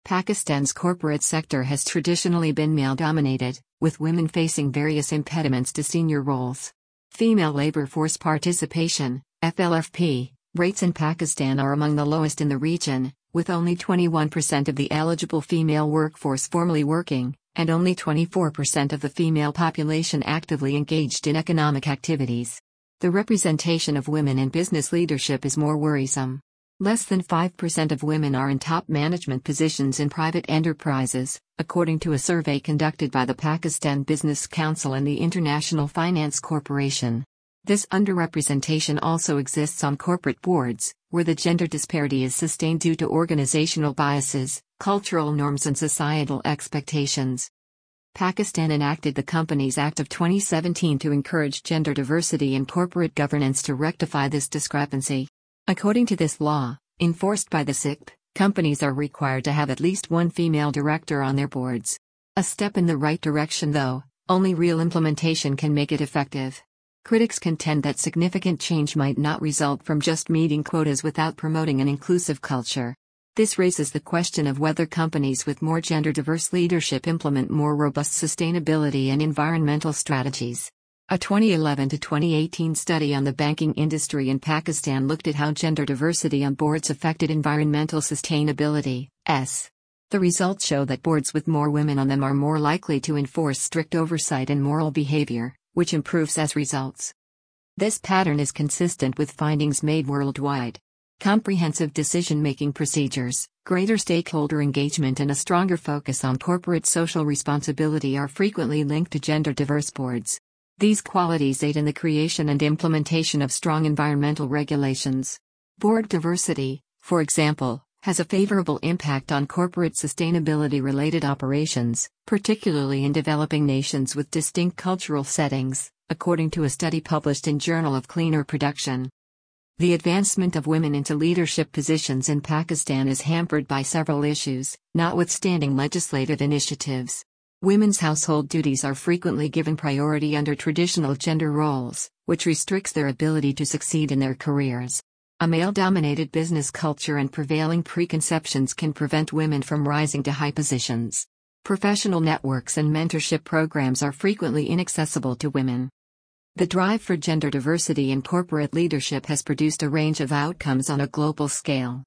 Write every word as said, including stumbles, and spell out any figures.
Pakistan's corporate sector has traditionally been male-dominated, with women facing various impediments to senior roles. Female labor force participation, F L F P, rates in Pakistan are among the lowest in the region, with only twenty-one percent of the eligible female workforce formally working, and only twenty-four percent of the female population actively engaged in economic activities. The representation of women in business leadership is more worrisome. Less than five percent of women are in top management positions in private enterprises, according to a survey conducted by the Pakistan Business Council and the International Finance Corporation. This underrepresentation also exists on corporate boards, where the gender disparity is sustained due to organizational biases, cultural norms and societal expectations. Pakistan enacted the Companies Act of twenty seventeen to encourage gender diversity in corporate governance to rectify this discrepancy. According to this law, enforced by the S I C P, companies are required to have at least one female director on their boards. A step in the right direction though, only real implementation can make it effective. Critics contend that significant change might not result from just meeting quotas without promoting an inclusive culture. This raises the question of whether companies with more gender-diverse leadership implement more robust sustainability and environmental strategies. A twenty eleven to twenty eighteen study on the banking industry in Pakistan looked at how gender diversity on boards affected environmental sustainability. S. The results show that boards with more women on them are more likely to enforce strict oversight and moral behavior, which improves as results. This pattern is consistent with findings made worldwide. Comprehensive decision-making procedures, greater stakeholder engagement and a stronger focus on corporate social responsibility are frequently linked to gender-diverse boards. These qualities aid in the creation and implementation of strong environmental regulations. Board diversity, for example, has a favorable impact on corporate sustainability-related operations, particularly in developing nations with distinct cultural settings, according to a study published in Journal of Cleaner Production. The advancement of women into leadership positions in Pakistan is hampered by several issues, notwithstanding legislative initiatives. Women's household duties are frequently given priority under traditional gender roles, which restricts their ability to succeed in their careers. A male-dominated business culture and prevailing preconceptions can prevent women from rising to high positions. Professional networks and mentorship programs are frequently inaccessible to women. The drive for gender diversity in corporate leadership has produced a range of outcomes on a global scale.